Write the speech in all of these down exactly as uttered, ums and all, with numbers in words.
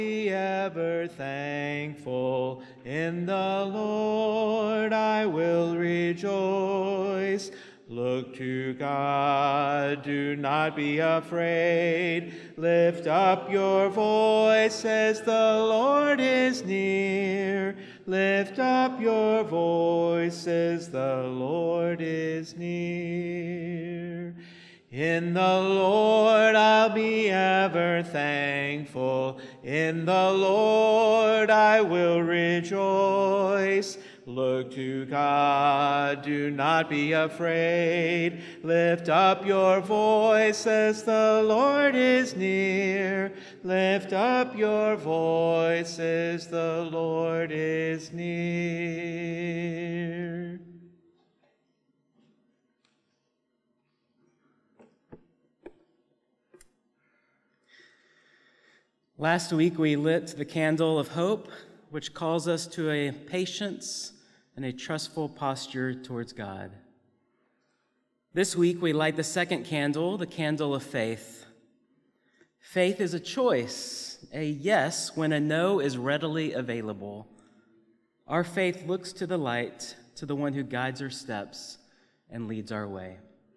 Be ever thankful. In the Lord I will rejoice. Look to God, do not be afraid. Lift up your voices, the Lord is near. Lift up your voices, the Lord is near. In the Lord I'll be ever thankful. In the Lord I will rejoice. Look to God, do not be afraid. Lift up your voices, the Lord is near. Lift up your voices, the Lord is near. Last week we lit the candle of hope, which calls us to a patience and a trustful posture towards God. This week we light the second candle, the candle of faith. Faith is a choice, a yes when a no is readily available. Our faith looks to the light, to the one who guides our steps and leads our way.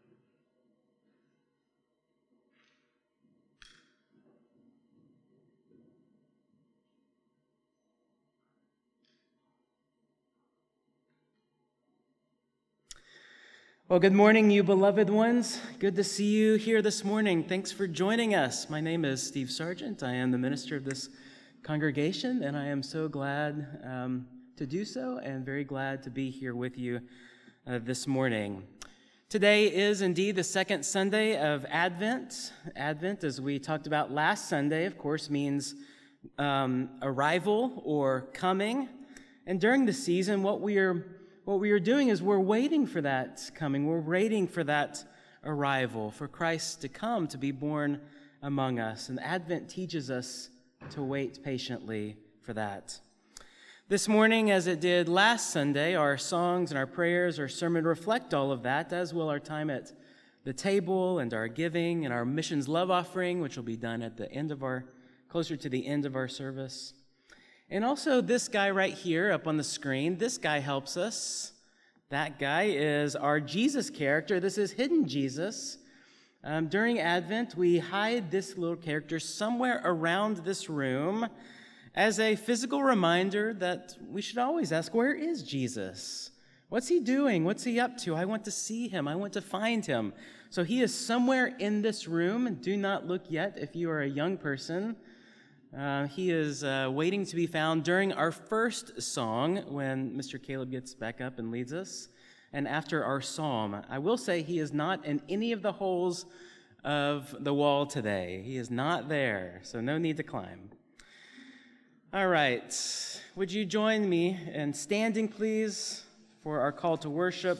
Well, good morning, you beloved ones. Good to see you here this morning. Thanks for joining us. My name is Steve Sargent. I am the minister of this congregation, and I am so glad um, to do so and very glad to be here with you uh, this morning. Today is indeed the second Sunday of Advent. Advent, as we talked about last Sunday, of course, means um, arrival or coming. And during the season, what we are What we are doing is we're waiting for that coming. We're waiting for that arrival, for Christ to come, to be born among us. And Advent teaches us to wait patiently for that. This morning, as it did last Sunday, our songs and our prayers, our sermon reflect all of that, as will our time at the table and our giving and our missions love offering, which will be done at the end of our, closer to the end of our service. And also this guy right here up on the screen, this guy helps us. That guy is our Jesus character. This is Hidden Jesus. Um, during Advent, we hide this little character somewhere around this room as a physical reminder that we should always ask, where is Jesus? What's he doing? What's he up to? I want to see him. I want to find him. So he is somewhere in this room. Do not look yet if you are a young person. Uh, he is uh, waiting to be found during our first song when Mister Caleb gets back up and leads us, and after our psalm. I will say he is not in any of the holes of the wall today. He is not there, so no need to climb. All right, would you join me in standing, please, for our call to worship?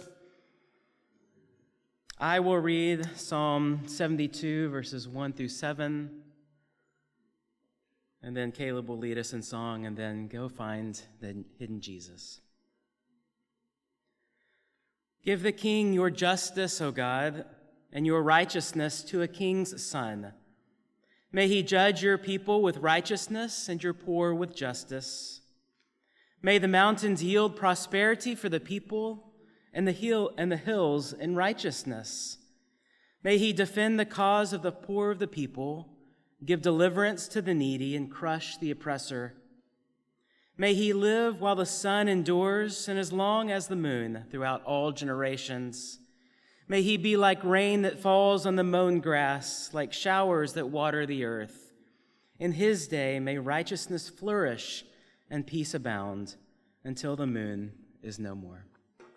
I will read Psalm seventy-two, verses one through seven. And then Caleb will lead us in song, and then go find the hidden Jesus. Give the king your justice, O God, and your righteousness to a king's son. May he judge your people with righteousness and your poor with justice. May the mountains yield prosperity for the people, and the hill and the hills in righteousness. May he defend the cause of the poor of the people, give deliverance to the needy, and crush the oppressor. May he live while the sun endures, and as long as the moon throughout all generations. May he be like rain that falls on the mown grass, like showers that water the earth. In his day may righteousness flourish and peace abound until the moon is no more.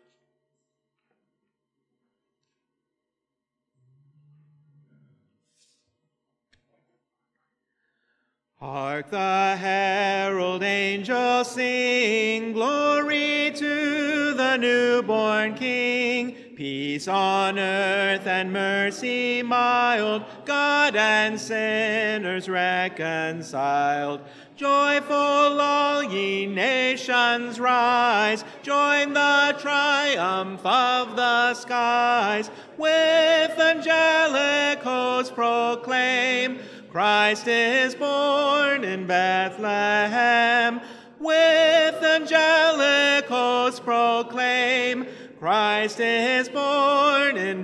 Hark the herald angels sing, glory to the newborn King. Peace on earth and mercy mild, God and sinners reconciled. Joyful all ye nations rise, join the triumph of the skies. With angelic hosts proclaim, Christ is born in Bethlehem. With angelic hosts proclaim, Christ is born in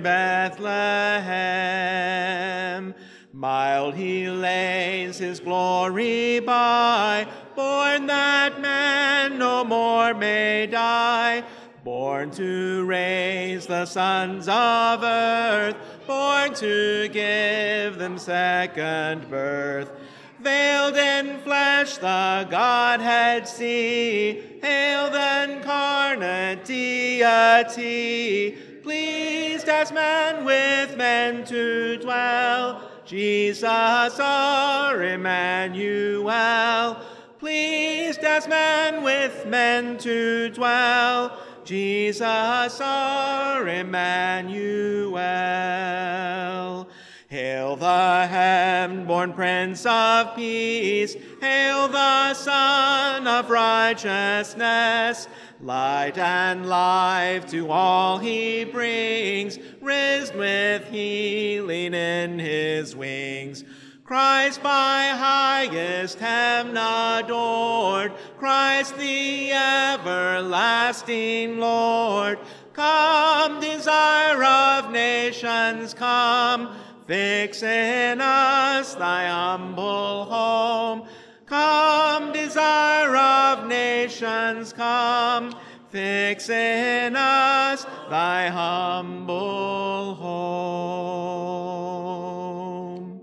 Bethlehem. Mild he lays his glory by, born that man no more may die, born to raise the sons of earth, born to give them second birth. Veiled in flesh the Godhead see, hail the incarnate deity, pleased as man with men to dwell, Jesus our Emmanuel. Pleased as man with men to dwell, Jesus our Emmanuel. Hail the heaven-born Prince of Peace, hail the Son of Righteousness, light and life to all he brings, risen with healing in his wings. Christ by highest heaven adored, Christ the everlasting Lord. Come, desire of nations, come, fix in us thy humble home. Come, desire of nations, come, fix in us thy humble home.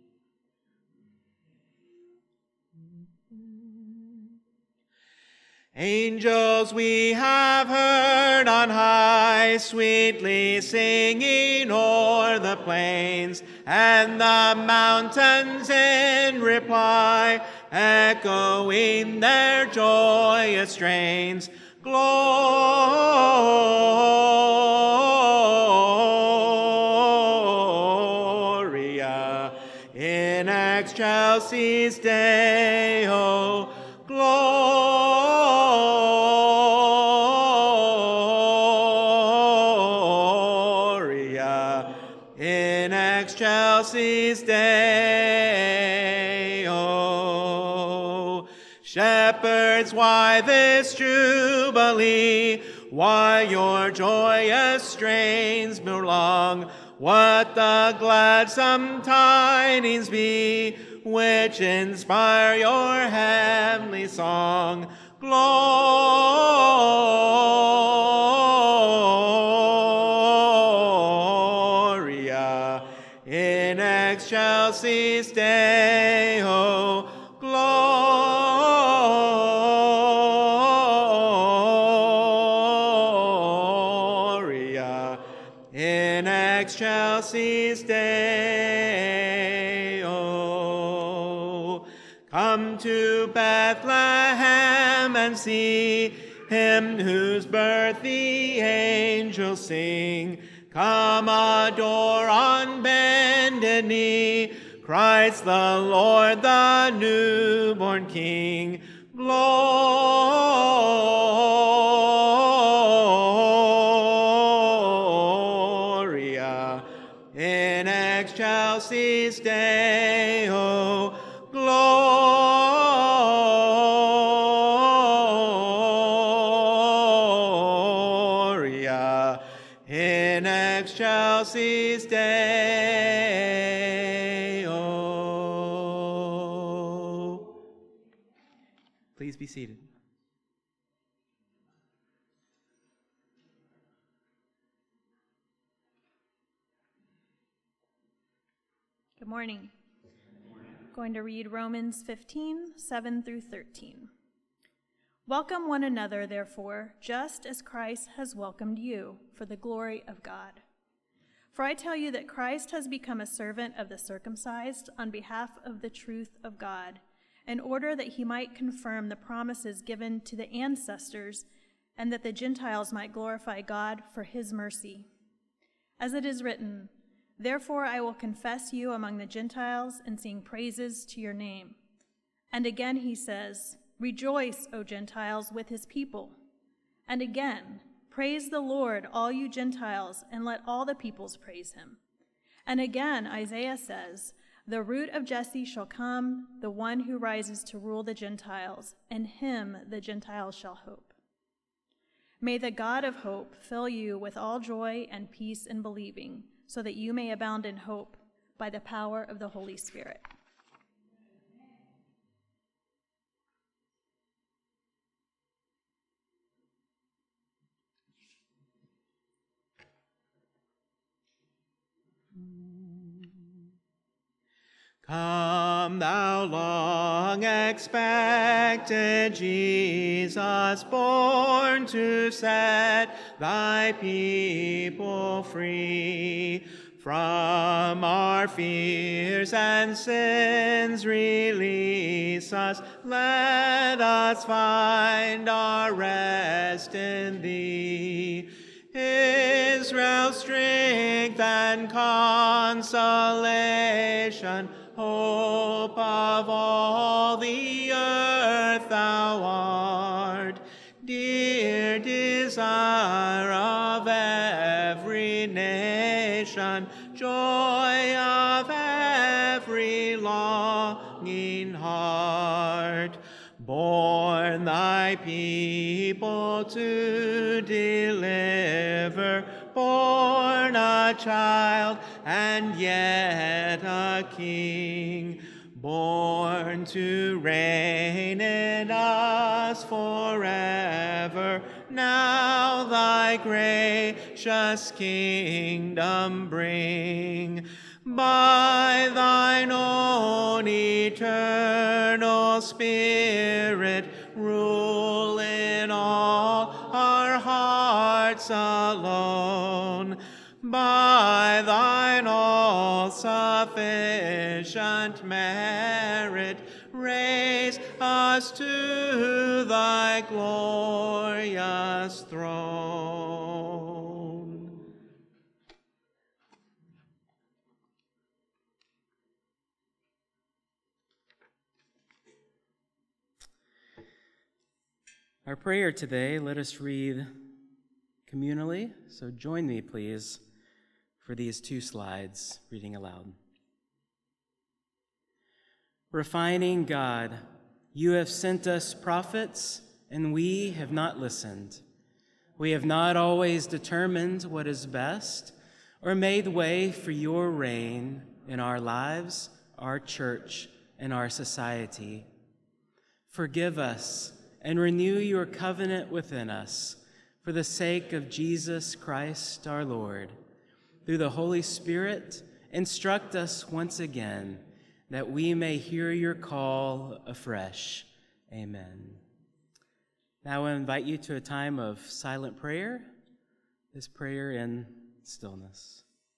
Angels we have heard on high, sweetly singing o'er the plains, and the mountains in reply, echoing their joyous strains. Gloria in excelsis Deo, Gloria in excelsis Deo. Shepherds, why this jubilee? Why your joyous strains prolong? What the gladsome tidings be, which inspire your heavenly song? Gloria in excelsis Deo, Gloria in excelsis Deo. Come to Bethlehem and see him whose birth the angels sing. Come adore on bended knee Christ the Lord, the newborn King. Gloria in excelsis Deo, Gloria in excelsis Deo. Please be seated. Good morning. Going to read Romans fifteen, seven through thirteen. Welcome one another, therefore, just as Christ has welcomed you, for the glory of God. For I tell you that Christ has become a servant of the circumcised on behalf of the truth of God, in order that he might confirm the promises given to the ancestors, and that the Gentiles might glorify God for his mercy. As it is written, therefore I will confess you among the Gentiles and sing praises to your name. And again he says, rejoice, O Gentiles, with his people. And again, praise the Lord, all you Gentiles, and let all the peoples praise him. And again Isaiah says, The root of Jesse shall come, the one who rises to rule the Gentiles, and him the Gentiles shall hope. May the God of hope fill you with all joy and peace in believing, so that you may abound in hope by the power of the Holy Spirit. Come, thou long expected Jesus, born to set thy people free. From our fears and sins release us, let us find our rest in thee. Israel's strength and consolation, hope of all the earth thou art, dear desire of every nation, joy of every longing heart. Born thy people to deliver, born a child and yet a king, born to reign in us forever. Now thy gracious kingdom bring. By thine own eternal Spirit, rule in all our hearts alone. By thine all-sufficient merit, raise us to thy glorious throne. Our prayer today, let us read communally, so join me, please, for these two slides, reading aloud. Refining God, you have sent us prophets, and we have not listened. We have not always determined what is best or made way for your reign in our lives, our church, and our society. Forgive us and renew your covenant within us for the sake of Jesus Christ our Lord. Through the Holy Spirit, instruct us once again that we may hear your call afresh. Amen. Now I invite you to a time of silent prayer, this prayer in stillness.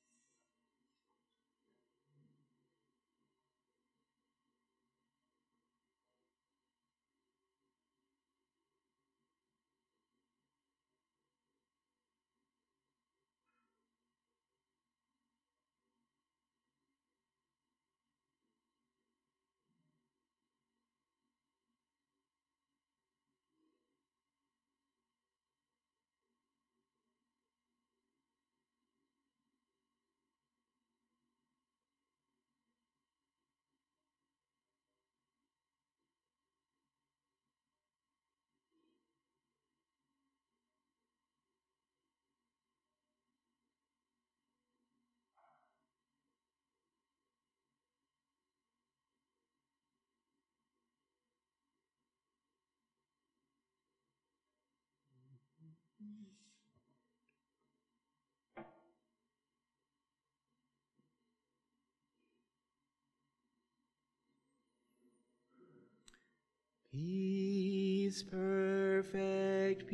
Peace, perfect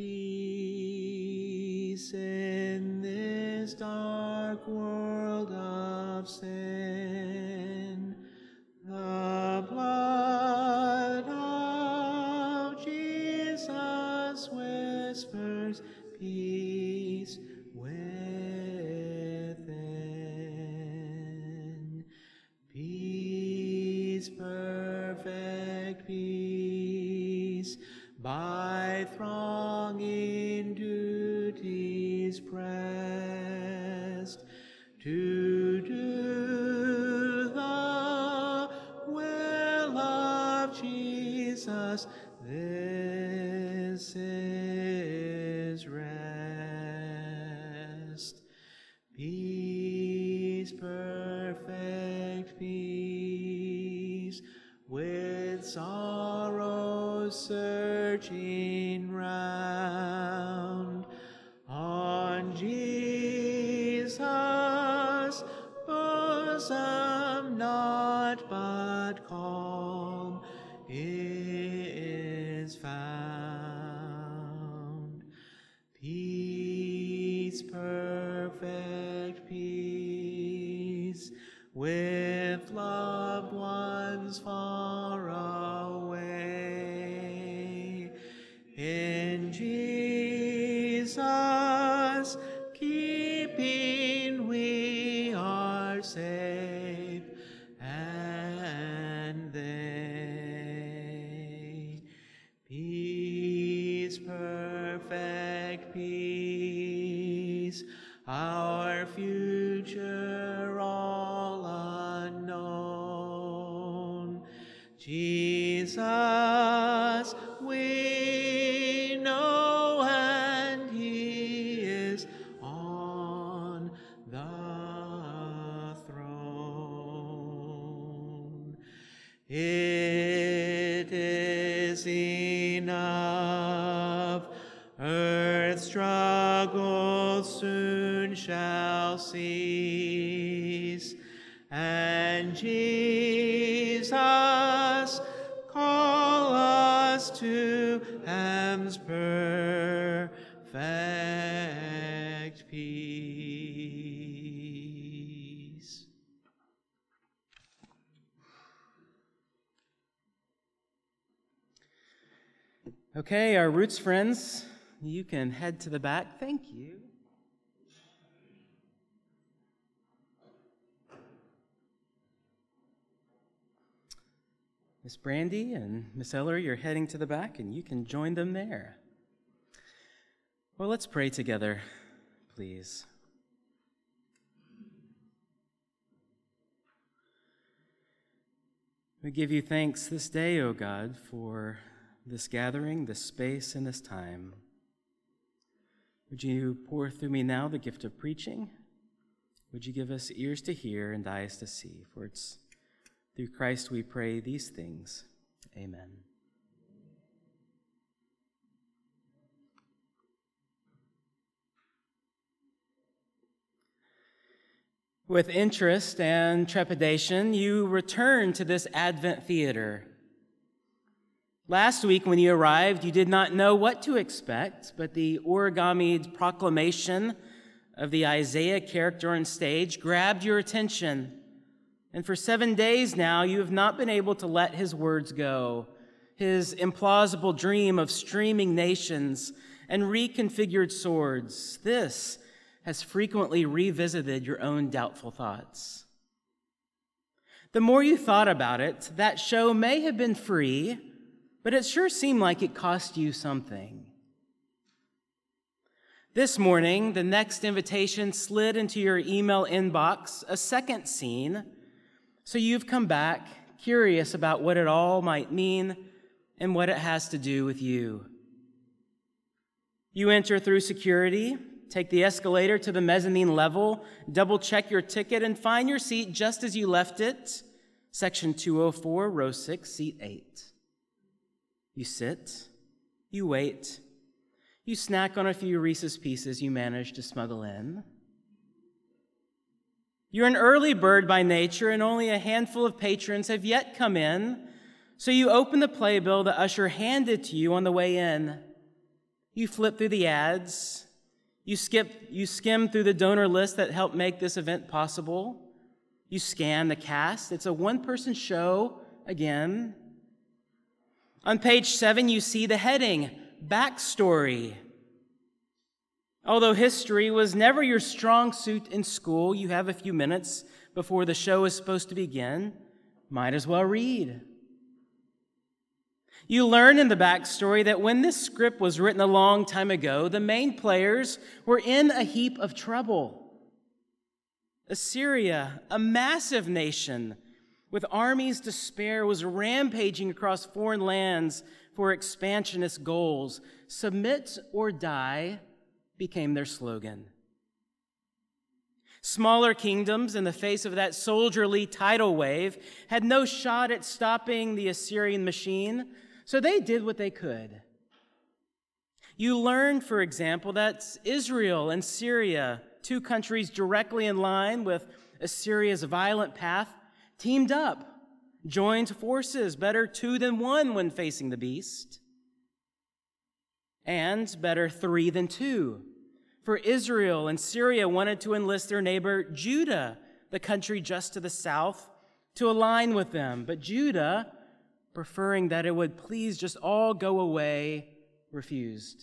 peace in this dark world of sin. The blood of Jesus whispers peace within. Peace, perfect peace, by thronging duties pressed, to do the Jesus, this is rest. Peace, perfect peace, with sorrow searching round. On Jesus' bosom, not but calm is found. Peace, perfect peace, with loved ones far away. In Jesus' keeping we are safe, and they. Peace, perfect peace, our future all unknown. Jesus, we know, and he is on the throne. It is enough, earth's struggles soon shall cease, and Jesus call us to Him's perfect peace. Okay, our Roots friends, you can head to the back. Thank you. Miss Brandy and Miss Ellery, you're heading to the back, and you can join them there. Well, let's pray together, please. We give you thanks this day, O God, for this gathering, this space, and this time. Would you pour through me now the gift of preaching? Would you give us ears to hear and eyes to see? For it's through Christ we pray these things. Amen. With interest and trepidation, you return to this Advent theater. Last week when you arrived, you did not know what to expect, but the origami proclamation of the Isaiah character on stage grabbed your attention. And for seven days now, you have not been able to let his words go. His implausible dream of streaming nations and reconfigured swords, this has frequently revisited your own doubtful thoughts. The more you thought about it, that show may have been free, but it sure seemed like it cost you something. This morning, the next invitation slid into your email inbox, a second scene. So you've come back, curious about what it all might mean and what it has to do with you. You enter through security, take the escalator to the mezzanine level, double-check your ticket, and find your seat just as you left it, section two oh four, row six, seat eight. You sit, you wait, you snack on a few Reese's Pieces you manage to smuggle in. You're an early bird by nature, and only a handful of patrons have yet come in, so you open the playbill the usher handed to you on the way in. You flip through the ads. You skip, you skim through the donor list that helped make this event possible. You scan the cast. It's a one-person show again. On page seven, you see the heading, Backstory. Although history was never your strong suit in school, you have a few minutes before the show is supposed to begin. Might as well read. You learn in the backstory that when this script was written a long time ago, the main players were in a heap of trouble. Assyria, a massive nation, with armies to spare, was rampaging across foreign lands for expansionist goals. Submit or die became their slogan. Smaller kingdoms, in the face of that soldierly tidal wave, had no shot at stopping the Assyrian machine, so they did what they could. You learn, for example, that Israel and Syria, two countries directly in line with Assyria's violent path, teamed up, joined forces, better two than one when facing the beast, and better three than two. For Israel and Syria wanted to enlist their neighbor Judah, the country just to the south, to align with them. But Judah, preferring that it would please just all go away, refused.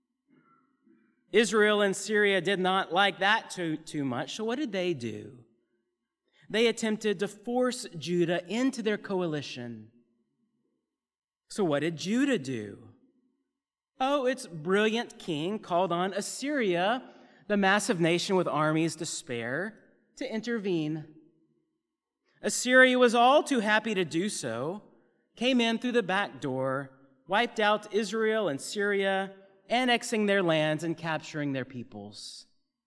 Israel and Syria did not like that too, too much, so what did they do? They attempted to force Judah into their coalition. So what did Judah do? Oh, its brilliant king called on Assyria, the massive nation with armies to spare, to intervene. Assyria was all too happy to do so, came in through the back door, wiped out Israel and Syria, annexing their lands and capturing their peoples.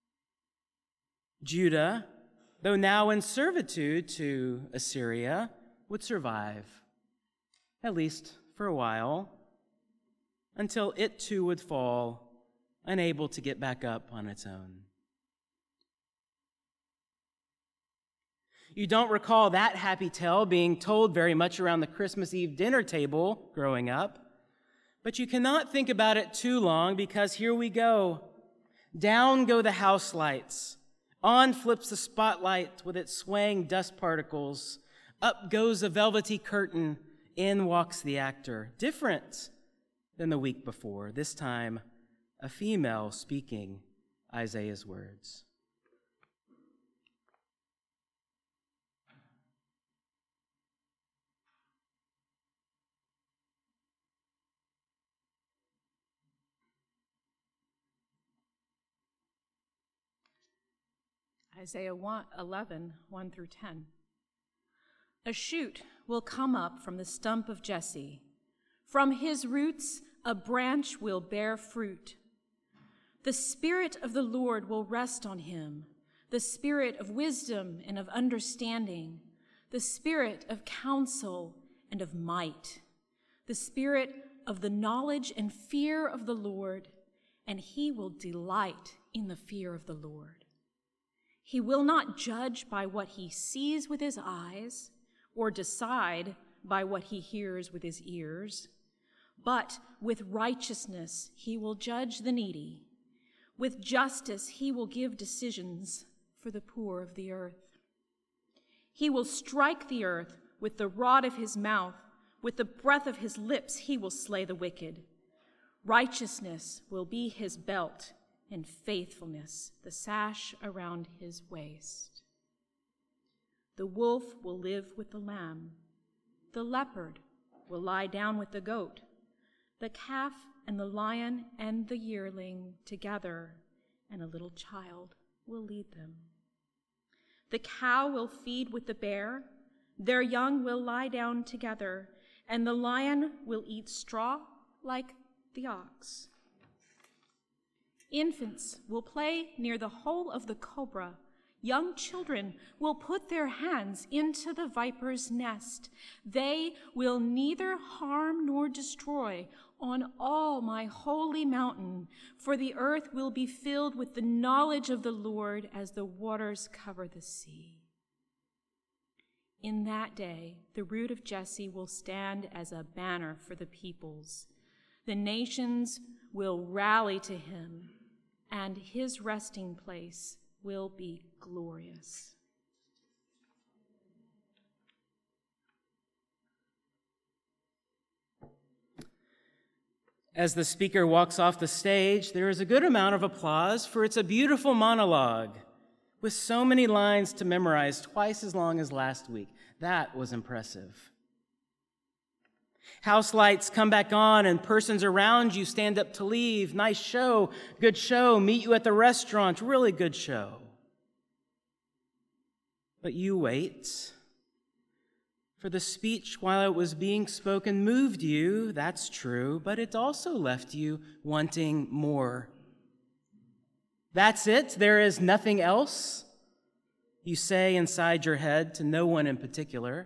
Judah, though now in servitude to Assyria, would survive, at least for a while, until it too would fall, unable to get back up on its own. You don't recall that happy tale being told very much around the Christmas Eve dinner table growing up, but you cannot think about it too long because here we go. Down go the house lights. On flips the spotlight with its swaying dust particles. Up goes a velvety curtain. In walks the actor. Different than the week before, this time a female speaking Isaiah's words. Isaiah eleven, one through ten. A shoot will come up from the stump of Jesse. From his roots, a branch will bear fruit. The Spirit of the Lord will rest on him, the Spirit of wisdom and of understanding, the Spirit of counsel and of might, the Spirit of the knowledge and fear of the Lord, and he will delight in the fear of the Lord. He will not judge by what he sees with his eyes or decide by what he hears with his ears. But with righteousness he will judge the needy. With justice he will give decisions for the poor of the earth. He will strike the earth with the rod of his mouth. With the breath of his lips he will slay the wicked. Righteousness will be his belt, and faithfulness the sash around his waist. The wolf will live with the lamb. The leopard will lie down with the goat. The calf and the lion and the yearling together, and a little child will lead them. The cow will feed with the bear. Their young will lie down together, and the lion will eat straw like the ox. Infants will play near the hole of the cobra. Young children will put their hands into the viper's nest. They will neither harm nor destroy on all my holy mountain, for the earth will be filled with the knowledge of the Lord as the waters cover the sea. In that day, the root of Jesse will stand as a banner for the peoples. The nations will rally to him, and his resting place will be glorious. As the speaker walks off the stage, there is a good amount of applause, for it's a beautiful monologue with so many lines to memorize, twice as long as last week. That was impressive. House lights come back on and persons around you stand up to leave. Nice show, good show, meet you at the restaurant, really good show. But you wait. For the speech, while it was being spoken, moved you, that's true, but it also left you wanting more. That's it? There is nothing else? You say inside your head to no one in particular.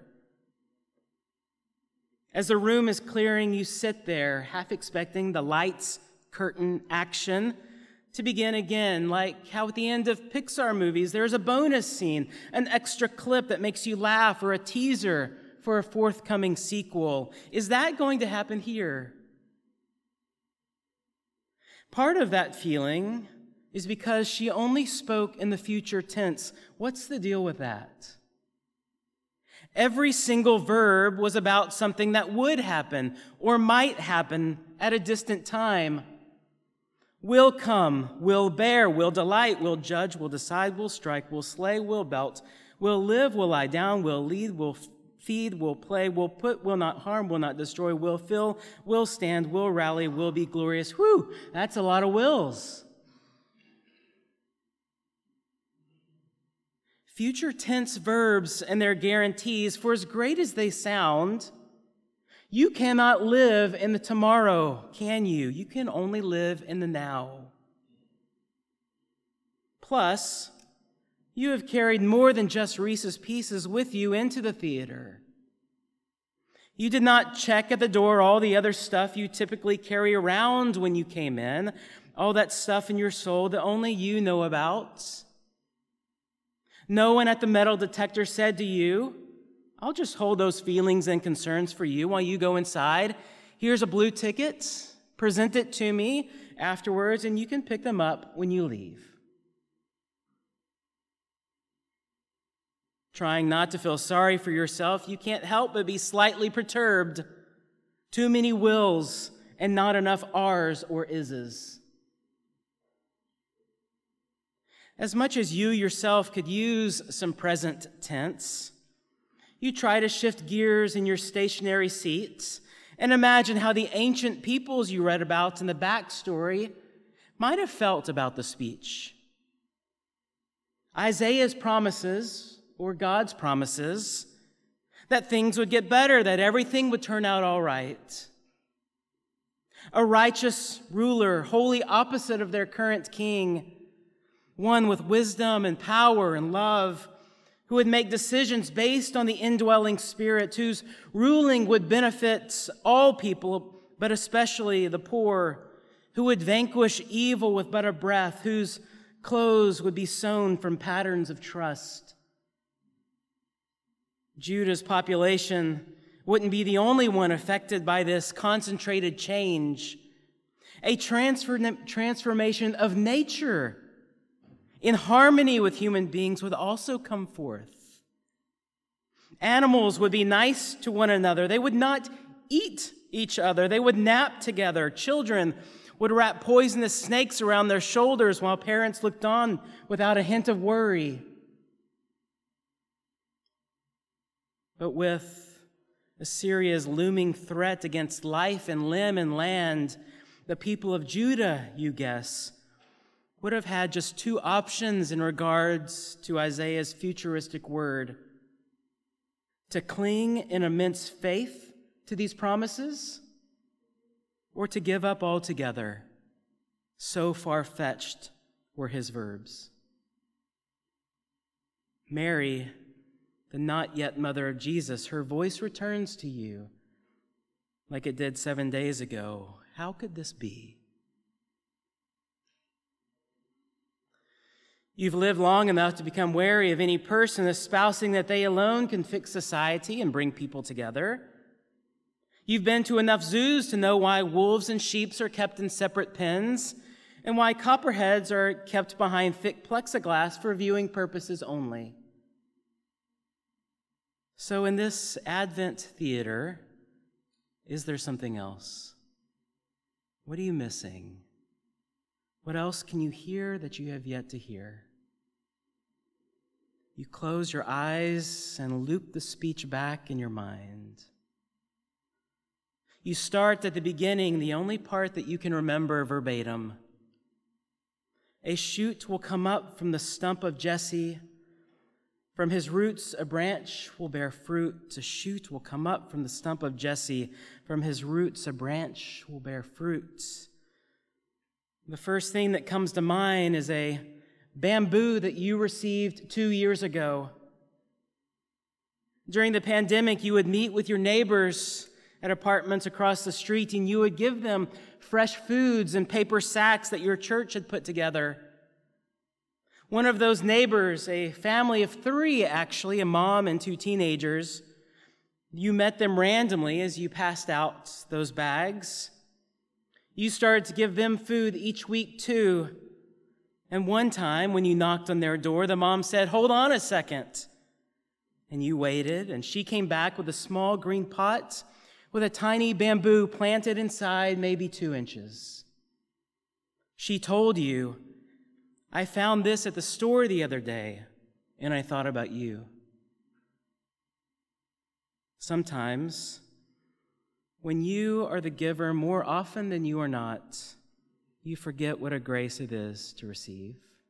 As the room is clearing, you sit there, half expecting the lights, curtain, action to begin again, like how at the end of Pixar movies, there's a bonus scene, an extra clip that makes you laugh, or a teaser for a forthcoming sequel. Is that going to happen here? Part of that feeling is because she only spoke in the future tense. What's the deal with that? Every single verb was about something that would happen or might happen at a distant time. Will come, will bear, will delight, will judge, will decide, will strike, will slay, will belt, will live, will lie down, will lead, will feed, will play, will put, will not harm, will not destroy, will fill, will stand, will rally, will be glorious. Whew, that's a lot of wills. Future tense verbs and their guarantees, for as great as they sound, you cannot live in the tomorrow, can you? You can only live in the now. Plus, you have carried more than just Reese's Pieces with you into the theater. You did not check at the door all the other stuff you typically carry around when you came in, all that stuff in your soul that only you know about. No one at the metal detector said to you, I'll just hold those feelings and concerns for you while you go inside. Here's a blue ticket. Present it to me afterwards, and you can pick them up when you leave. Trying not to feel sorry for yourself, you can't help but be slightly perturbed. Too many wills and not enough ours or ises. As much as you yourself could use some present tense, you try to shift gears in your stationary seats and imagine how the ancient peoples you read about in the backstory might have felt about the speech. Isaiah's promises, or God's promises, that things would get better, that everything would turn out all right. A righteous ruler, wholly opposite of their current king, one with wisdom and power and love, who would make decisions based on the indwelling Spirit, whose ruling would benefit all people, but especially the poor, who would vanquish evil with but a breath, whose clothes would be sewn from patterns of trust. Judah's population wouldn't be the only one affected by this concentrated change. A transfer, transformation of nature in harmony with human beings would also come forth. Animals would be nice to one another. They would not eat each other. They would nap together. Children would wrap poisonous snakes around their shoulders while parents looked on without a hint of worry. But with Assyria's looming threat against life and limb and land, the people of Judah, you guess, would have had just two options in regards to Isaiah's futuristic word: to cling in immense faith to these promises, or to give up altogether. So far-fetched were his verbs. Mary, the not yet mother of Jesus, her voice returns to you like it did seven days ago. How could this be? You've lived long enough to become wary of any person espousing that they alone can fix society and bring people together. You've been to enough zoos to know why wolves and sheep are kept in separate pens and why copperheads are kept behind thick plexiglass for viewing purposes only. So in this Advent theater, is there something else? What are you missing? What else can you hear that you have yet to hear? You close your eyes and loop the speech back in your mind. You start at the beginning, the only part that you can remember verbatim. A shoot will come up from the stump of Jesse. From his roots, a branch will bear fruit. A shoot will come up from the stump of Jesse. From his roots, a branch will bear fruit. The first thing that comes to mind is a bamboo that you received two years ago. During the pandemic, you would meet with your neighbors at apartments across the street, and you would give them fresh foods and paper sacks that your church had put together. One of those neighbors, a family of three actually, a mom and two teenagers, you met them randomly as you passed out those bags. You started to give them food each week too. And one time when you knocked on their door, the mom said, "Hold on a second." And you waited, and she came back with a small green pot with a tiny bamboo planted inside, maybe two inches. She told you, "I found this at the store the other day, and I thought about you." Sometimes, when you are the giver more often than you are not, you forget what a grace it is to receive.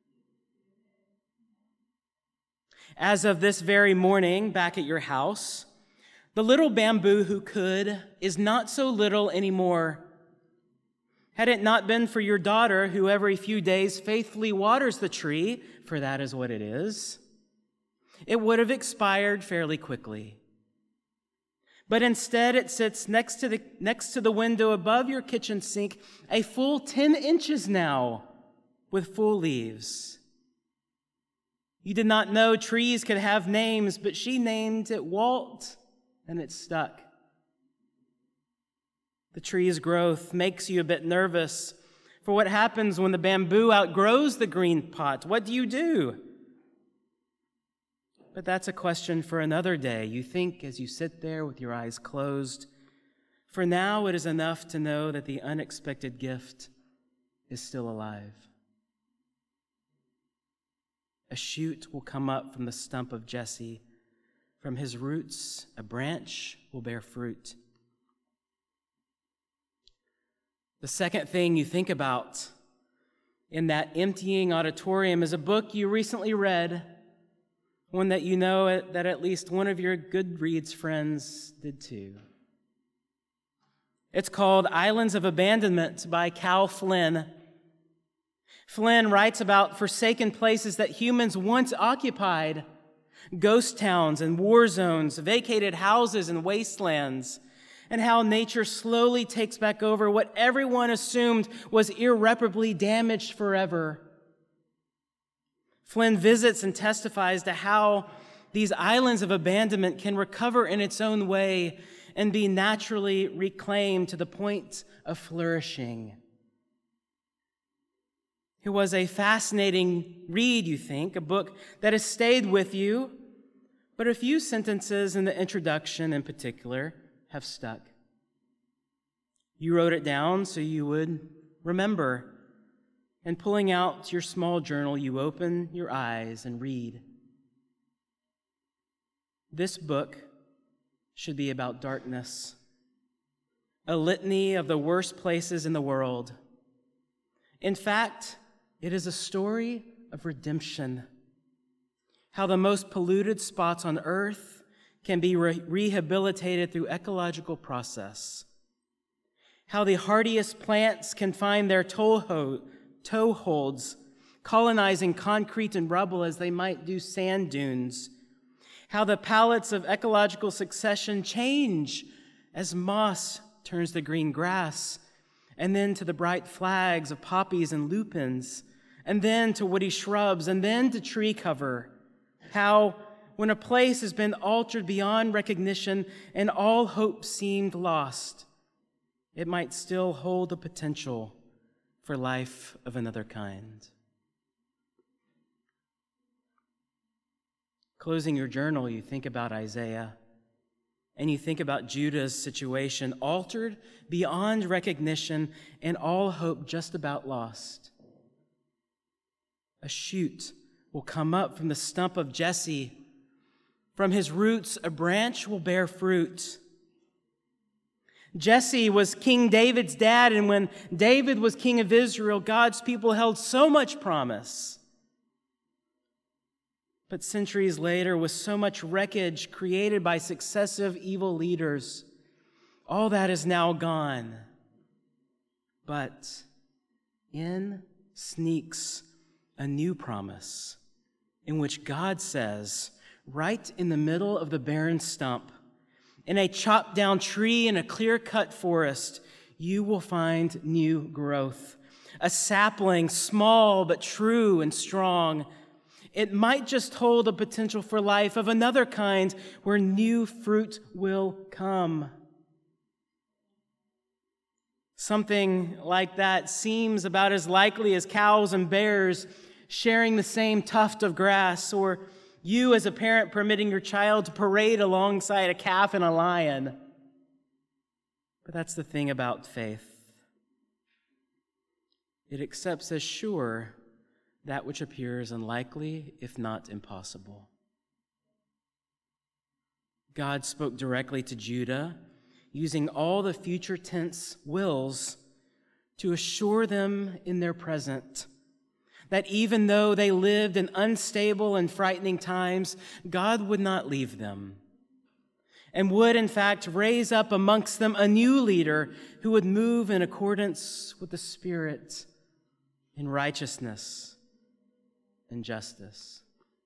As of this very morning, back at your house, the little bamboo who could is not so little anymore. Had it not been for your daughter, who every few days faithfully waters the tree, for that is what it is, it would have expired fairly quickly. But instead, it sits next to the, next to the window above your kitchen sink, a full ten inches now, with full leaves. You did not know trees could have names, but she named it Walt, and it stuck. The tree's growth makes you a bit nervous for what happens when the bamboo outgrows the green pot. What do you do? But that's a question for another day. You think as you sit there with your eyes closed. For now, it is enough to know that the unexpected gift is still alive. A shoot will come up from the stump of Jesse. From his roots, a branch will bear fruit. The second thing you think about in that emptying auditorium is a book you recently read, one that you know that at least one of your Goodreads friends did too. It's called Islands of Abandonment by Cal Flynn. Flynn writes about forsaken places that humans once occupied, ghost towns and war zones, vacated houses and wastelands, and how nature slowly takes back over what everyone assumed was irreparably damaged forever. Flynn visits and testifies to how these islands of abandonment can recover in its own way and be naturally reclaimed to the point of flourishing. It was a fascinating read, you think, a book that has stayed with you, but a few sentences in the introduction in particular have stuck. You wrote it down so you would remember. And pulling out your small journal, you open your eyes and read. This book should be about darkness, a litany of the worst places in the world. In fact, it is a story of redemption, how the most polluted spots on earth can be re- rehabilitated through ecological process, how the hardiest plants can find their toehold toeholds, colonizing concrete and rubble as they might do sand dunes. How the palettes of ecological succession change as moss turns to green grass, and then to the bright flags of poppies and lupins, and then to woody shrubs, and then to tree cover. How, when a place has been altered beyond recognition and all hope seemed lost, it might still hold the potential for life of another kind. Closing your journal, you think about Isaiah, and you think about Judah's situation, altered beyond recognition and all hope just about lost. A shoot will come up from the stump of Jesse. From his roots, a branch will bear fruit. Jesse was King David's dad, and when David was king of Israel, God's people held so much promise. But centuries later, with so much wreckage created by successive evil leaders, all that is now gone. But in sneaks a new promise in which God says, right in the middle of the barren stump, in a chopped down tree in a clear-cut forest, you will find new growth. A sapling, small but true and strong. It might just hold a potential for life of another kind where new fruit will come. Something like that seems about as likely as cows and bears sharing the same tuft of grass, or you as a parent permitting your child to parade alongside a calf and a lion. But that's the thing about faith. It accepts as sure that which appears unlikely, if not impossible. God spoke directly to Judah, using all the future tense wills to assure them in their present that even though they lived in unstable and frightening times, God would not leave them and would, in fact, raise up amongst them a new leader who would move in accordance with the Spirit in righteousness and justice.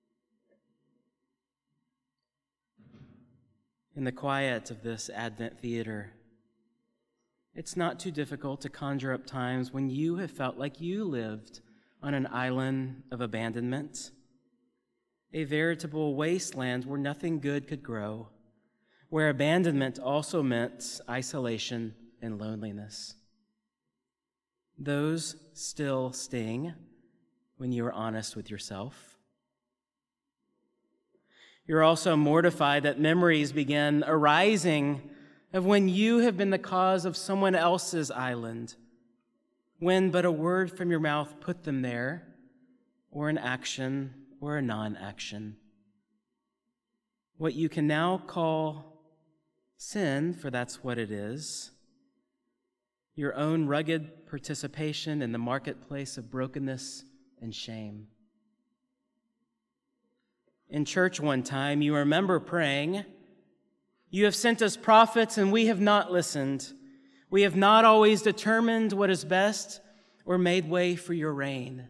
In the quiet of this Advent theater, it's not too difficult to conjure up times when you have felt like you lived on an island of abandonment, a veritable wasteland where nothing good could grow, where abandonment also meant isolation and loneliness. Those still sting when you are honest with yourself. You're also mortified that memories begin arising of when you have been the cause of someone else's island, when but a word from your mouth put them there, or an action or a non-action. What you can now call sin, for that's what it is, your own rugged participation in the marketplace of brokenness and shame. In church one time, you remember praying, "You have sent us prophets and we have not listened. We have not always determined what is best or made way for your reign."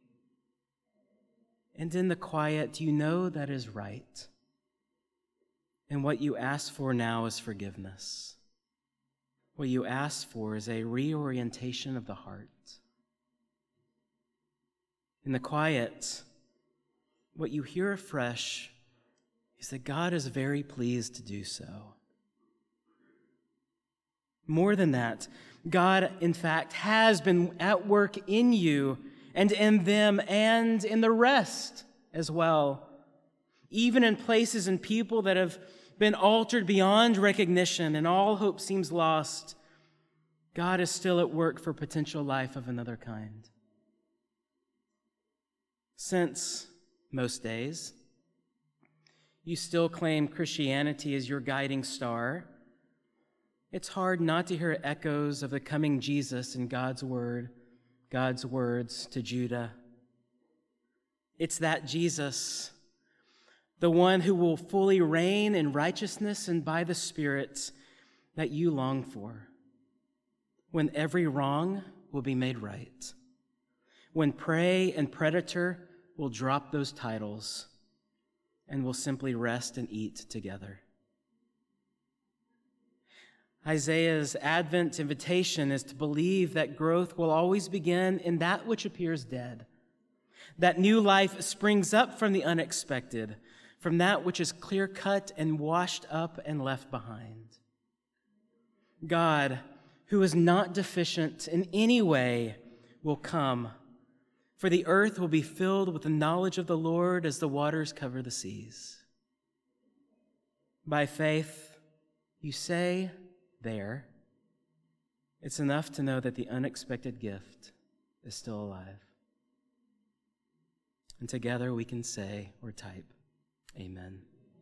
And in the quiet, you know that is right. And what you ask for now is forgiveness. What you ask for is a reorientation of the heart. In the quiet, what you hear afresh is that God is very pleased to do so. More than that, God, in fact, has been at work in you and in them and in the rest as well. Even in places and people that have been altered beyond recognition and all hope seems lost, God is still at work for potential life of another kind. Since most days, you still claim Christianity as your guiding star, it's hard not to hear echoes of the coming Jesus in God's word, God's words to Judah. It's that Jesus, the one who will fully reign in righteousness and by the Spirit, that you long for, when every wrong will be made right, when prey and predator will drop those titles and will simply rest and eat together. Isaiah's Advent invitation is to believe that growth will always begin in that which appears dead, that new life springs up from the unexpected, from that which is clear-cut and washed up and left behind. God, who is not deficient in any way, will come, for the earth will be filled with the knowledge of the Lord as the waters cover the seas. By faith, you say, there, it's enough to know that the unexpected gift is still alive. And together we can say or type, Amen.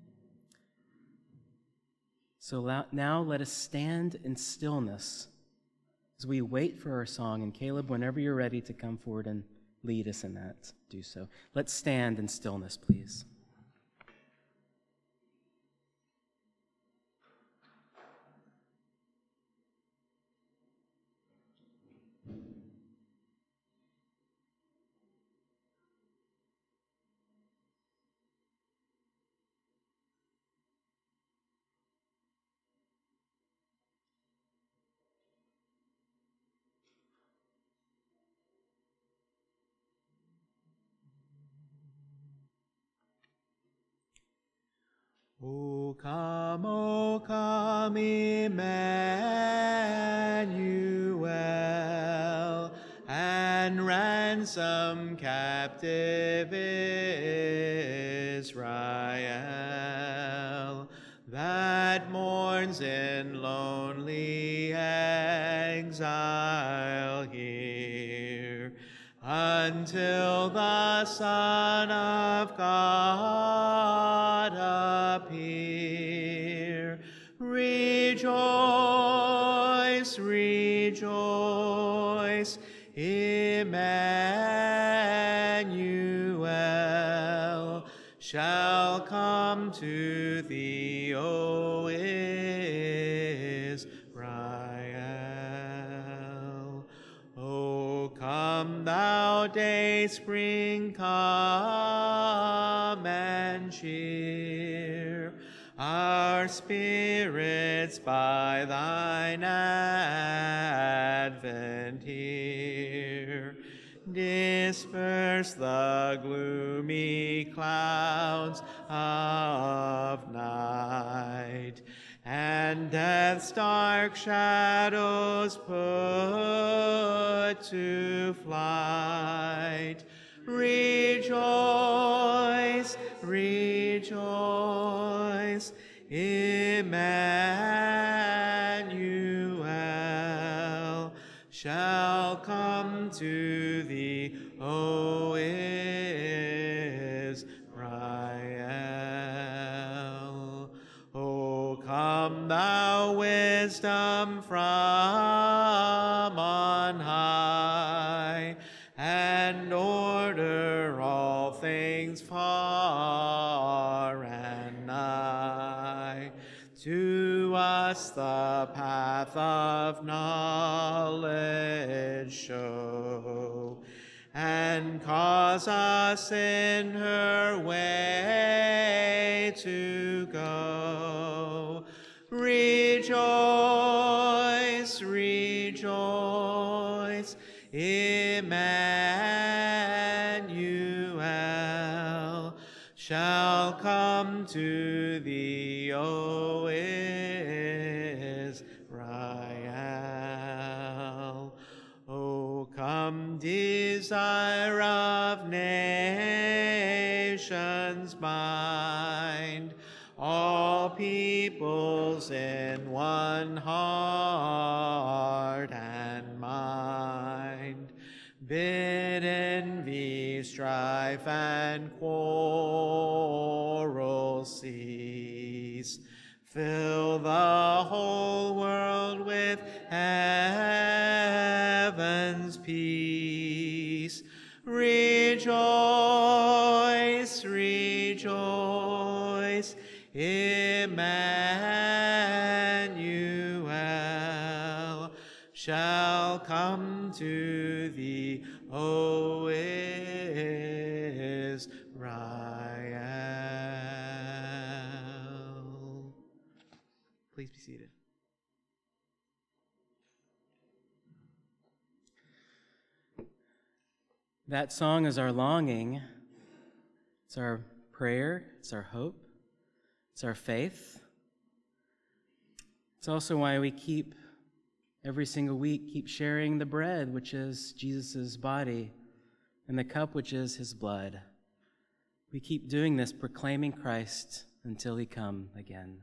So now let us stand in stillness as we wait for our song. And Caleb, whenever you're ready to come forward and lead us in that, do so. Let's stand in stillness, please. Emmanuel, and ransom captive Israel, that mourns in lonely exile here, until the Son of God appear. Rejoice, rejoice, Emmanuel shall come to thee, O Israel. O come, thou day spring, come and cheer our spirits by thine advent here. Disperse the gloomy clouds of night, and death's dark shadows put to flight. Rejoice, rejoice, Emmanuel shall come to thee, O Israel. O come, thou wisdom from on high, and order all things far and nigh. To us the path of knowledge show, and cause us in her way to go. Rejoice, rejoice, Emmanuel shall come to thee, O Israel. O come, desire of nations, bind all peoples in one heart and mind. Bid envy, strife, and quarrel cease. Fill the whole world with heaven's peace. Rejoice, rejoice, Emmanuel shall come to thee, O Israel. Please be seated. That song is our longing. It's our prayer. It's our hope. It's our faith. It's also why we keep, every single week, keep sharing the bread, which is Jesus' body, and the cup, which is his blood. We keep doing this, proclaiming Christ until he come again.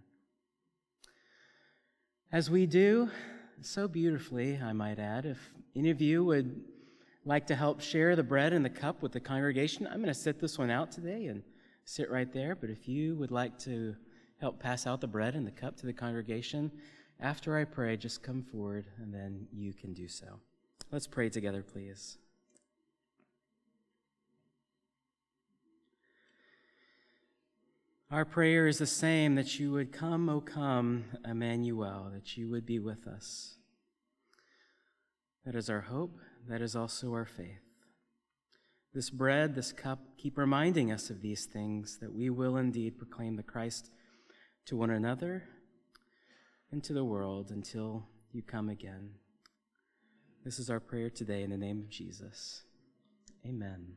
As we do, so beautifully, I might add, if any of you would like to help share the bread and the cup with the congregation, I'm going to sit this one out today and sit right there. But if you would like to help pass out the bread and the cup to the congregation, after I pray, just come forward and then you can do so. Let's pray together, please. Our prayer is the same, that you would come, O come, Emmanuel, that you would be with us. That is our hope. That is also our faith. This bread, this cup, keep reminding us of these things, that we will indeed proclaim the Christ to one another and to the world until you come again. This is our prayer today in the name of Jesus. Amen.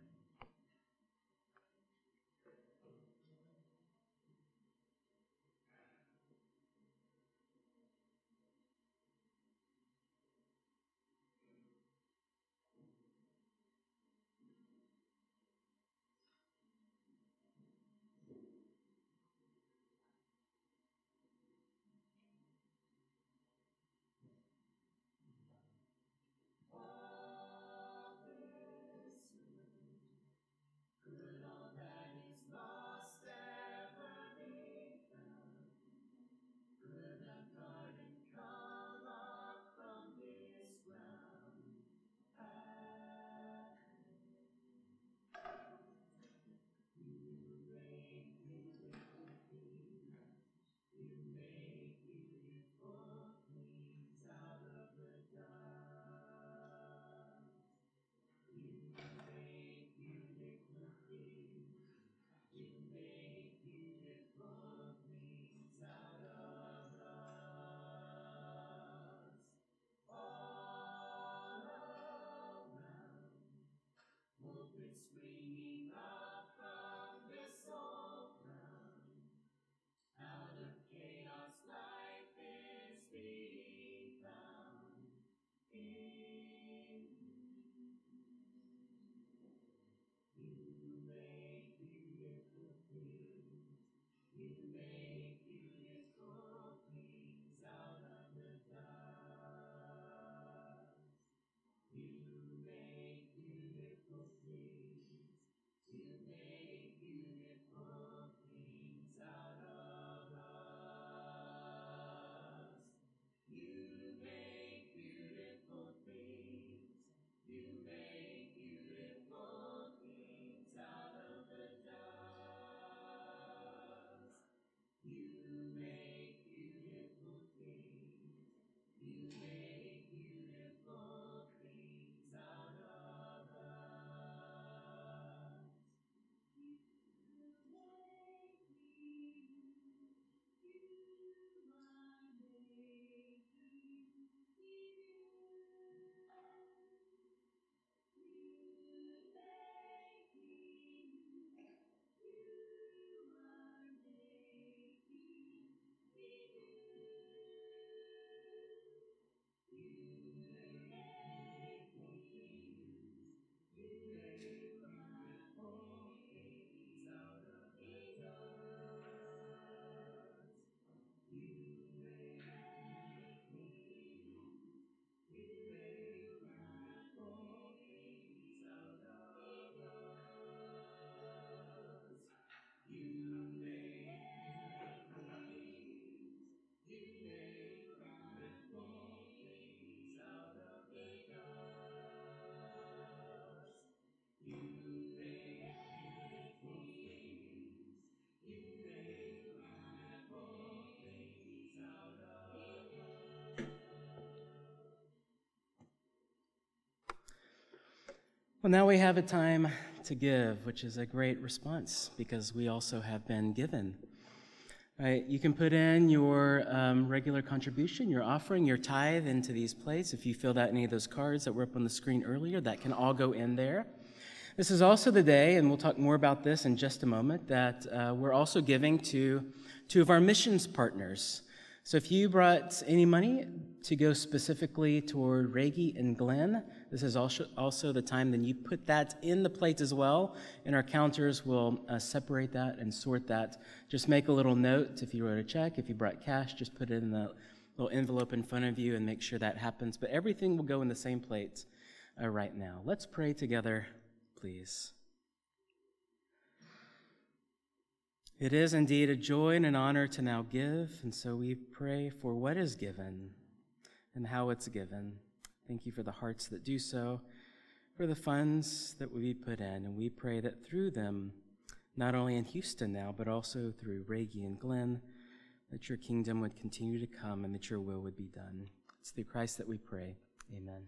Well, now we have a time to give, which is a great response because we also have been given. Right? You can put in your um, regular contribution, your offering, your tithe into these plates. If you filled out any of those cards that were up on the screen earlier, that can all go in there. This is also the day, and we'll talk more about this in just a moment, that uh, we're also giving to two of our missions partners. So if you brought any money to go specifically toward Reggie and Glenn, this is also, also the time then you put that in the plate as well, and our counters will uh, separate that and sort that. Just make a little note if you wrote a check, if you brought cash, just put it in the little envelope in front of you and make sure that happens. But everything will go in the same plate uh, right now. Let's pray together, please. It is indeed a joy and an honor to now give, and so we pray for what is given and how it's given. Thank you for the hearts that do so, for the funds that will be put in, and we pray that through them, not only in Houston now, but also through Reggie and Glenn, that your kingdom would continue to come and that your will would be done. It's through Christ that we pray. Amen.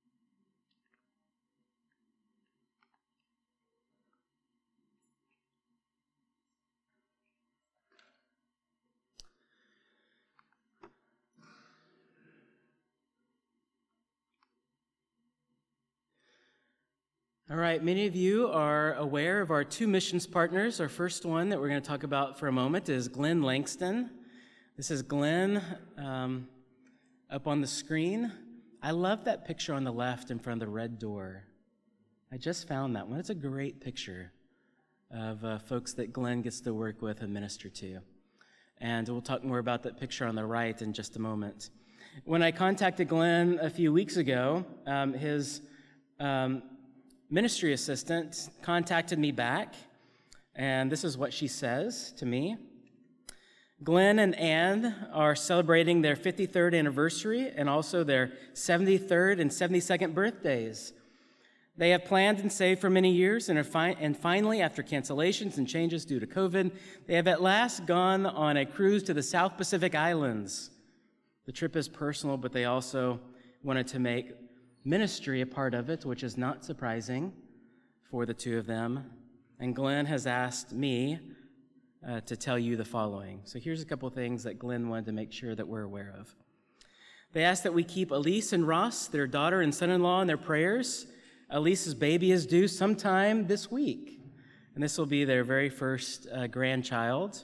All right, many of you are aware of our two missions partners. Our first one that we're going to talk about for a moment is Glenn Langston. This is Glenn um, up on the screen. I love that picture on the left in front of the red door. I just found that one. It's a great picture of uh, folks that Glenn gets to work with and minister to. And we'll talk more about that picture on the right in just a moment. When I contacted Glenn a few weeks ago, um, his um, ministry assistant contacted me back, and this is what she says to me. Glenn and Ann are celebrating their fifty-third anniversary and also their seventy-third and seventy-second birthdays. They have planned and saved for many years, and, are fi- and finally, after cancellations and changes due to COVID, they have at last gone on a cruise to the South Pacific Islands. The trip is personal, but they also wanted to make ministry a part of it, which is not surprising for the two of them. And Glenn has asked me uh, to tell you the following. So here's a couple of things that Glenn wanted to make sure that we're aware of. They asked that we keep Elise and Ross, their daughter and son-in-law, in their prayers. Elise's baby is due sometime this week, and this will be their very first uh, grandchild.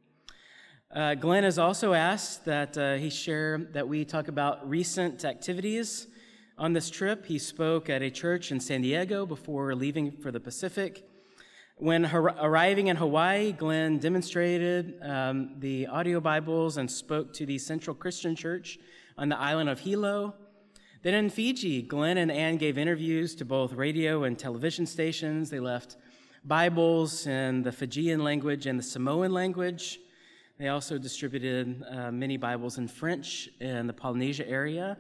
Uh, Glenn has also asked that uh, he share that we talk about recent activities on this trip. He spoke at a church in San Diego before leaving for the Pacific. When har- arriving in Hawaii, Glenn demonstrated um, the audio Bibles and spoke to the Central Christian Church on the island of Hilo. Then in Fiji, Glenn and Ann gave interviews to both radio and television stations. They left Bibles in the Fijian language and the Samoan language. They also distributed uh, many Bibles in French in the Polynesia area.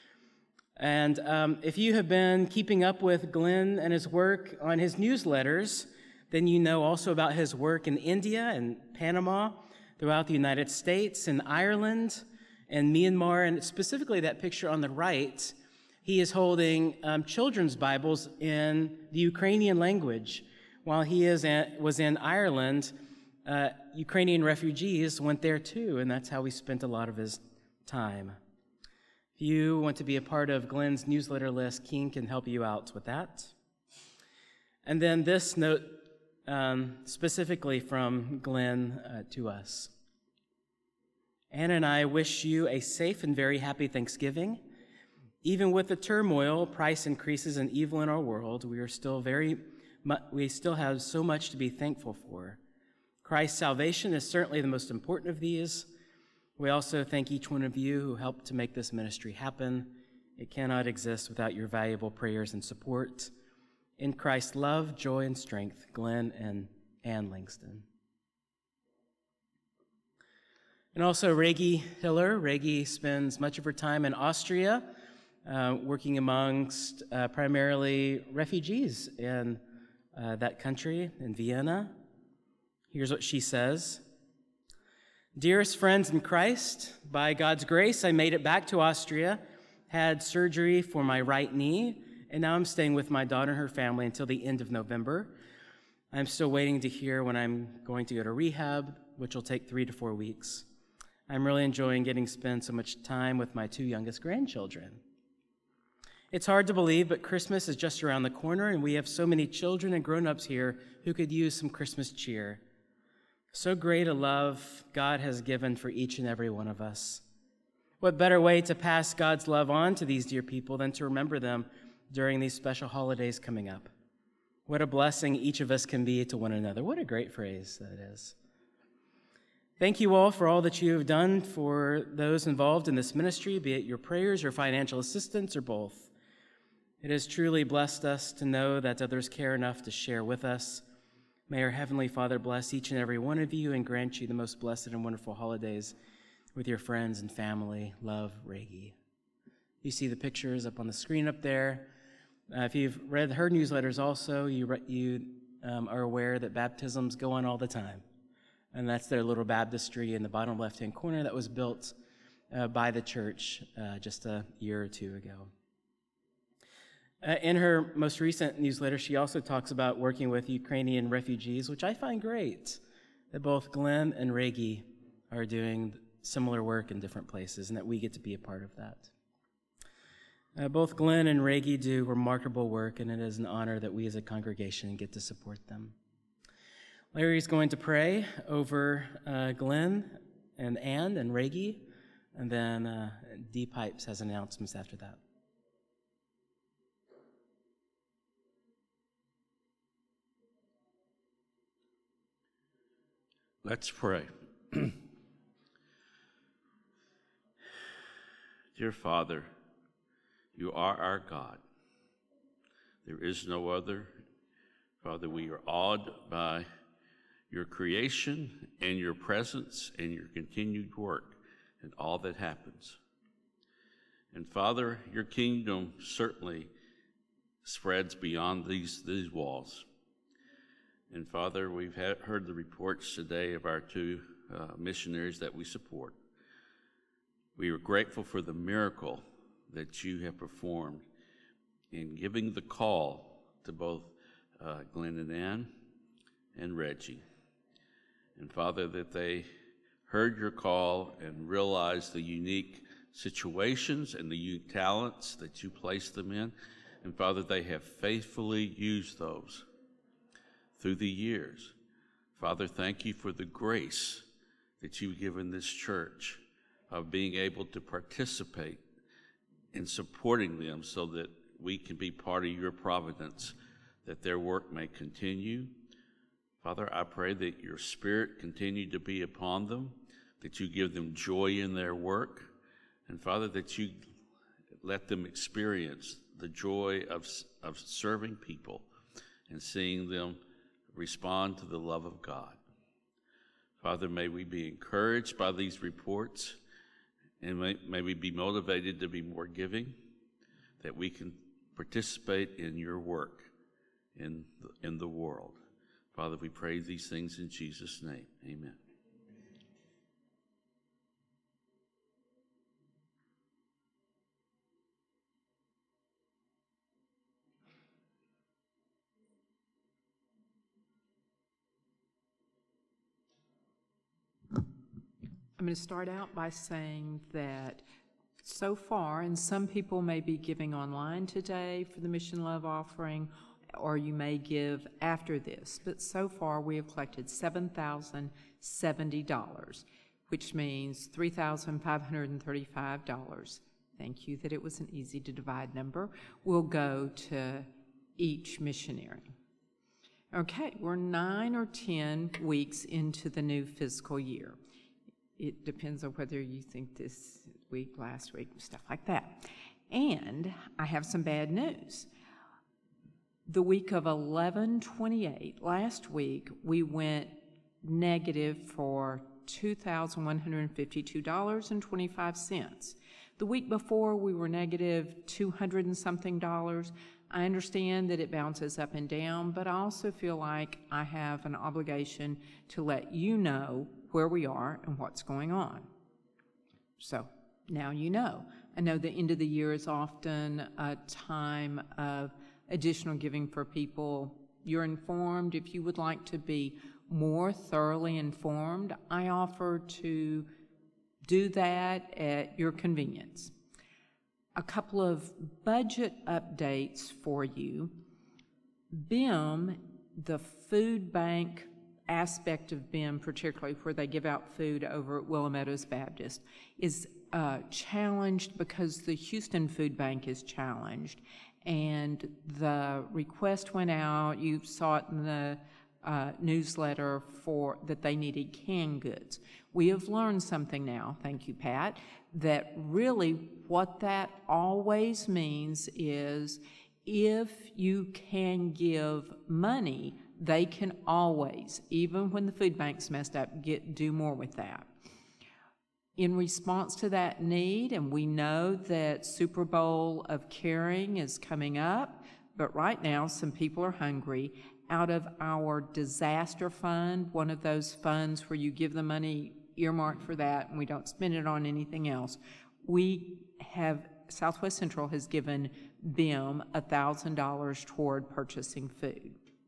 And um, if you have been keeping up with Glenn and his work on his newsletters, then you know also about his work in India and Panama, throughout the United States and Ireland and Myanmar, and specifically that picture on the right, he is holding um, children's Bibles in the Ukrainian language. While he is at, was in Ireland, uh, Ukrainian refugees went there too, and that's how he spent a lot of his time. If you want to be a part of Glenn's newsletter list, Keen can help you out with that. And then this note um, specifically from Glenn uh, to us. Anna and I wish you a safe and very happy Thanksgiving. Even with the turmoil, price increases, and evil in our world, we are still very, mu- we still have so much to be thankful for. Christ's salvation is certainly the most important of these. We also thank each one of you who helped to make this ministry happen. It cannot exist without your valuable prayers and support. In Christ's love, joy, and strength, Glenn and Ann Langston. And also Reggie Hiller. Reggie spends much of her time in Austria, uh, working amongst uh, primarily refugees in uh, that country, in Vienna. Here's what she says. Dearest friends in Christ, by God's grace, I made it back to Austria, had surgery for my right knee, and now I'm staying with my daughter and her family until the end of November. I'm still waiting to hear when I'm going to go to rehab, which will take three to four weeks. I'm really enjoying getting to spend so much time with my two youngest grandchildren. It's hard to believe, but Christmas is just around the corner, and we have so many children and grown-ups here who could use some Christmas cheer. So great a love God has given for each and every one of us. What better way to pass God's love on to these dear people than to remember them during these special holidays coming up? What a blessing each of us can be to one another. What a great phrase that is. Thank you all for all that you have done for those involved in this ministry, be it your prayers or financial assistance or both. It has truly blessed us to know that others care enough to share with us. May our Heavenly Father bless each and every one of you and grant you the most blessed and wonderful holidays with your friends and family. Love, Reggie. You see the pictures up on the screen up there. Uh, if you've read her newsletters also, you, re- you um, are aware that baptisms go on all the time. And that's their little baptistry in the bottom left-hand corner that was built uh, by the church uh, just a year or two ago. Uh, in her most recent newsletter, she also talks about working with Ukrainian refugees, which I find great, that both Glenn and Reggie are doing similar work in different places and that we get to be a part of that. Uh, both Glenn and Reggie do remarkable work, and it is an honor that we as a congregation get to support them. Larry's going to pray over uh, Glenn and Ann and Reggie, and then uh, Dee Pipes has announcements after that. Let's pray. Dear Father, you are our God. There is no other. Father, we are awed by your creation and your presence and your continued work and all that happens. And Father, your kingdom certainly spreads beyond these, these walls. And Father, we've had, heard the reports today of our two uh, missionaries that we support. We are grateful for the miracle that you have performed in giving the call to both uh, Glenn and Ann and Reggie. And Father, that they heard your call and realized the unique situations and the unique talents that you placed them in. And Father, they have faithfully used those through the years. Father, thank you for the grace that you've given this church of being able to participate in supporting them so that we can be part of your providence, that their work may continue. Father, I pray that your Spirit continue to be upon them, that you give them joy in their work, and Father, that you let them experience the joy of, of serving people and seeing them respond to the love of God. Father, may we be encouraged by these reports, and may, may we be motivated to be more giving, that we can participate in your work in the, in the world. Father, we pray these things in Jesus' name. Amen. I'm going to start out by saying that so far, and some people may be giving online today for the Mission Love Offering, or you may give after this, but so far we have collected seven thousand seventy dollars, which means three thousand five hundred thirty-five dollars. Thank you that it was an easy to divide number. Will go to each missionary. Okay, we're nine or ten weeks into the new fiscal year. It depends on whether you think this week, last week, stuff like that. And I have some bad news. The week of eleven twenty-eight, last week, we went negative for two thousand one hundred fifty-two dollars and twenty-five cents. The week before, we were negative two hundred and something dollars. I understand that it bounces up and down, but I also feel like I have an obligation to let you know where we are and what's going on. So now you know. I know the end of the year is often a time of additional giving for people. You're informed. If you would like to be more thoroughly informed, I offer to do that at your convenience. A couple of budget updates for you. B I M, the food bank aspect of B I M, particularly where they give out food over at Willow Meadows Baptist, is uh, challenged because the Houston Food Bank is challenged. And the request went out, you saw it in the uh, newsletter, for that they needed canned goods. We have learned something now, thank you, Pat, that really what that always means is if you can give money, they can always, even when the food bank's messed up, get do more with that. In response to that need, and we know that Super Bowl of Caring is coming up, but right now some people are hungry. Out of our disaster fund, one of those funds where you give the money earmarked for that and we don't spend it on anything else, we have, Southwest Central has given B I M one thousand dollars toward purchasing food.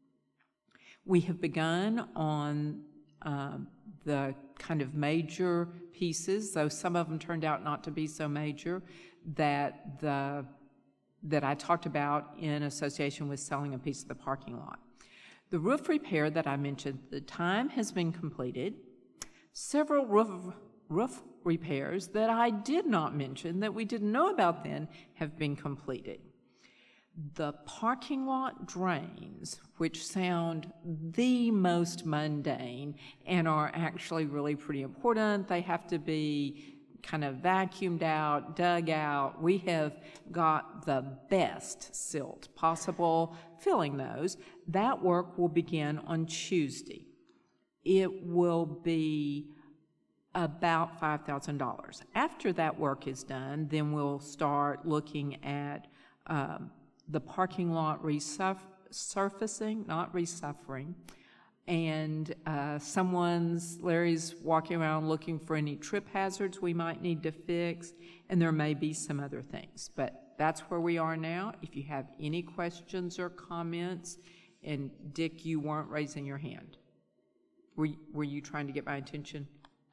We have begun on um, the kind of major pieces, though some of them turned out not to be so major, that the that I talked about in association with selling a piece of the parking lot. The roof repair that I mentioned, the time has been completed. Several roof, roof repairs that I did not mention, that we didn't know about then, have been completed. The parking lot drains, which sound the most mundane and are actually really pretty important, they have to be kind of vacuumed out, dug out. We have got the best silt possible filling those. That work will begin on Tuesday. It will be about five thousand dollars. After that work is done, then we'll start looking at um, the parking lot resurfacing, not resuffering, and uh, someone's, Larry's walking around looking for any trip hazards we might need to fix, and there may be some other things. But that's where we are now. If you have any questions or comments, and Dick, you weren't raising your hand. Were, were you trying to get my attention?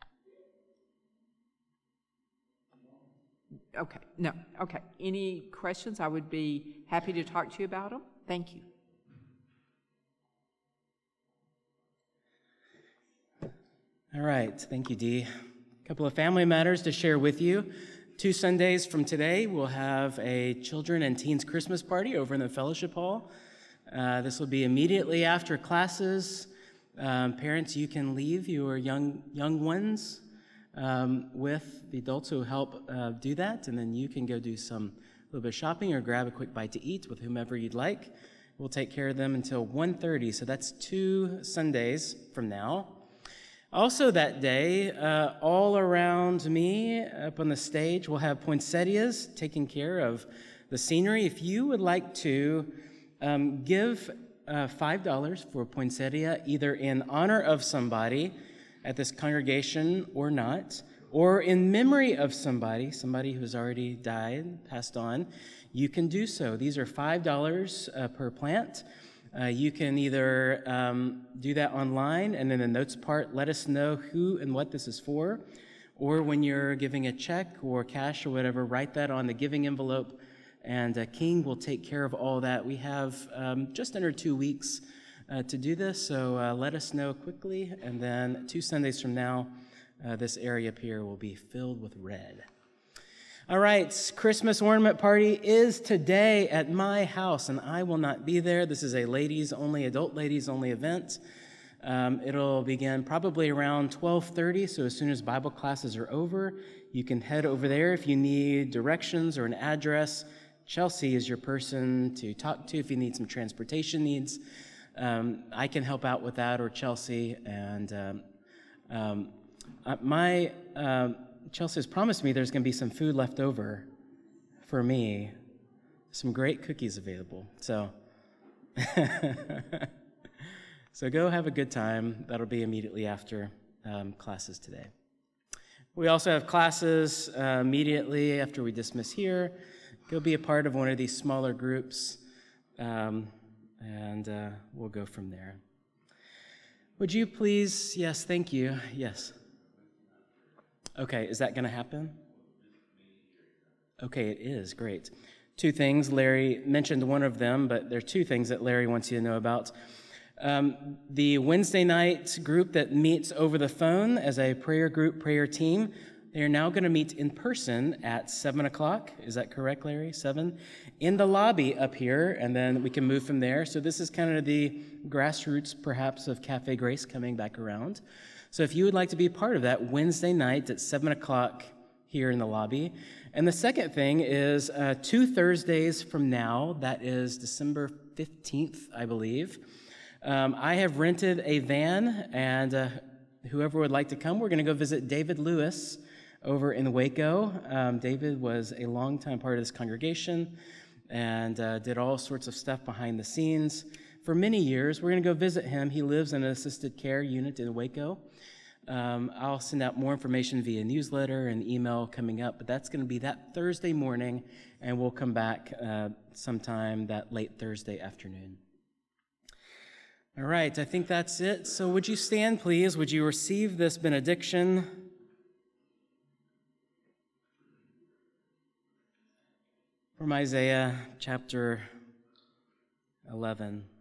Okay, no, okay. Any questions? I would be happy to talk to you about them. Thank you. All right, thank you, Dee. A couple of family matters to share with you. Two Sundays from today, we'll have a children and teens Christmas party over in the fellowship hall. Uh, this will be immediately after classes. Um, parents, you can leave your young young ones um, with the adults who help uh, do that, and then you can go do some little bit of shopping or grab a quick bite to eat with whomever you'd like. We'll take care of them until one thirty, so that's two Sundays from now. Also that day, uh, all around me up on the stage, we'll have poinsettias taking care of the scenery. If you would like to um, give uh, five dollars for a poinsettia, either in honor of somebody at this congregation or not, or in memory of somebody, somebody who's already died, passed on, you can do so. These are five dollars uh, per plant. Uh, you can either um, do that online, and in the notes part, let us know who and what this is for, or when you're giving a check or cash or whatever, write that on the giving envelope, and uh, King will take care of all that. We have um, just under two weeks uh, to do this, so uh, let us know quickly, and then two Sundays from now, uh, this area up here will be filled with red. All right, Christmas ornament party is today at my house, and I will not be there. This is a ladies-only, adult ladies-only event. Um, it'll begin probably around twelve thirty, so as soon as Bible classes are over, you can head over there. If you need directions or an address, Chelsea is your person to talk to if you need some transportation needs. Um, I can help out with that, or Chelsea. And um, um, uh, my... Um, Chelsea has promised me there's going to be some food left over for me, some great cookies available. So, so go have a good time. That'll be immediately after um, classes today. We also have classes uh, immediately after we dismiss here. Go be a part of one of these smaller groups, um, and uh, we'll go from there. Would you please, yes, thank you, yes. Okay, is that going to happen? Okay, it is, great. Two things, Larry mentioned one of them, but there are two things that Larry wants you to know about. Um, the Wednesday night group that meets over the phone as a prayer group, prayer team, they are now going to meet in person at seven o'clock. Is that correct, Larry? seven? In the lobby up here, and then we can move from there. So this is kind of the grassroots, perhaps, of Cafe Grace coming back around. So if you would like to be part of that Wednesday night at seven o'clock here in the lobby. And the second thing is uh, two Thursdays from now, that is December fifteenth, I believe, Um, I have rented a van, and uh, whoever would like to come, we're going to go visit David Lewis over in Waco. Um, David was a longtime part of this congregation and uh, did all sorts of stuff behind the scenes for many years. We're going to go visit him. He lives in an assisted care unit in Waco. Um, I'll send out more information via newsletter and email coming up, but that's going to be that Thursday morning, and we'll come back uh, sometime that late Thursday afternoon. All right, I think that's it. So would you stand, please? Would you receive this benediction? From Isaiah chapter eleven.